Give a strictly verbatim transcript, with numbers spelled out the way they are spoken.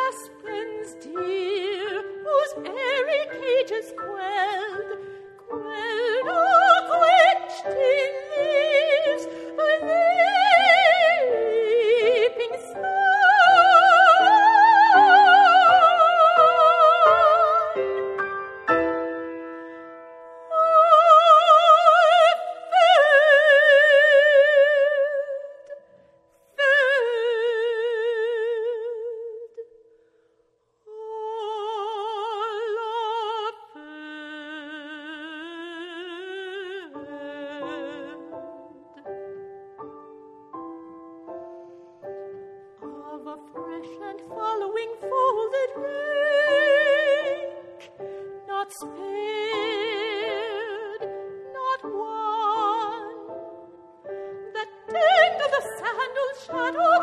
aspens dear, whose airy cages quelled, quelled, oh, quenched in leaves, the leaping sun. Spared, not one, that tend of the sandal shadow